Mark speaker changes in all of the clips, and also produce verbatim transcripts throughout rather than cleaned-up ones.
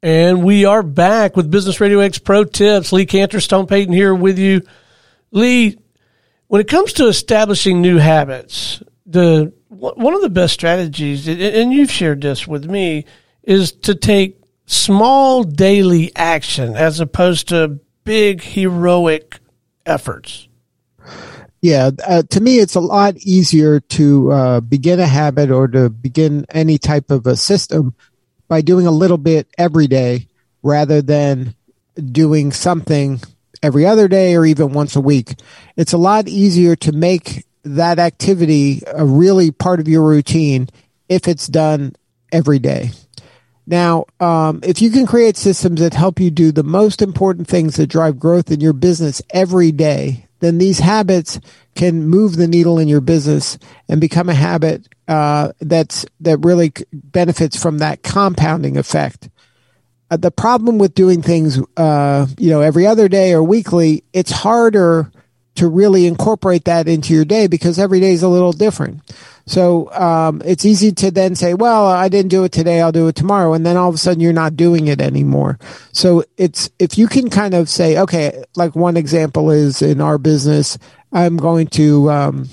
Speaker 1: And we are back with Business Radio X Pro Tips. Lee Cantor, Stone Payton here with you. Lee, when it comes to establishing new habits, the one of the best strategies, and you've shared this with me, is to take small daily action as opposed to big heroic efforts.
Speaker 2: Yeah, uh, to me, it's a lot easier to uh, begin a habit or to begin any type of a system by doing a little bit every day rather than doing something every other day or even once a week. It's a lot easier to make that activity a really part of your routine if it's done every day. Now, um, if you can create systems that help you do the most important things that drive growth in your business every day, then these habits can move the needle in your business and become a habit uh, that's that really benefits from that compounding effect. Uh, the problem with doing things, uh, you know, every other day or weekly, it's harder to really incorporate that into your day because every day is a little different. So um, it's easy to then say, well, I didn't do it today, I'll do it tomorrow. And then all of a sudden you're not doing it anymore. So it's if you can kind of say, okay, like one example is in our business, I'm going to um,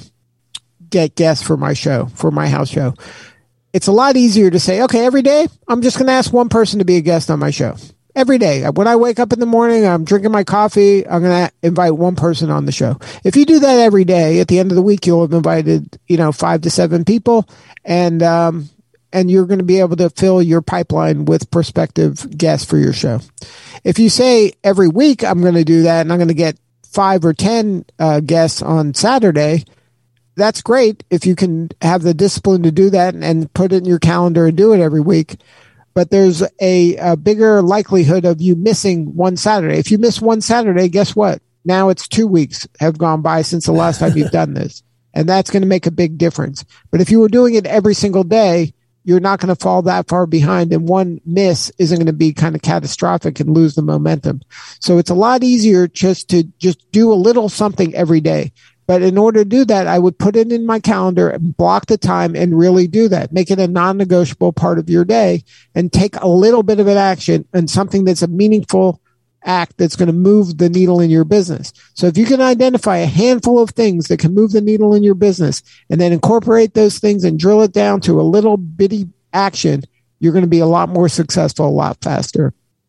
Speaker 2: get guests for my show, for my house show. It's a lot easier to say, okay, every day I'm just going to ask one person to be a guest on my show. Every day. When I wake up in the morning, I'm drinking my coffee, I'm going to invite one person on the show. If you do that every day, at the end of the week, you'll have invited, you know, five to seven people, and um, and you're going to be able to fill your pipeline with prospective guests for your show. If you say every week, I'm going to do that, and I'm going to get five or ten uh, guests on Saturday, that's great if you can have the discipline to do that and, and put it in your calendar and do it every week. But there's a, a bigger likelihood of you missing one Saturday. If you miss one Saturday, guess what? Now it's two weeks have gone by since the last time you've done this. And that's going to make a big difference. But if you were doing it every single day, you're not going to fall that far behind. And one miss isn't going to be kind of catastrophic and lose the momentum. So it's a lot easier just to just do a little something every day. But in order to do that, I would put it in my calendar and block the time and really do that. Make it a non-negotiable part of your day and take a little bit of an action and something that's a meaningful act that's going to move the needle in your business. So if you can identify a handful of things that can move the needle in your business and then incorporate those things and drill it down to a little bitty action, you're going to be a lot more successful, a lot faster.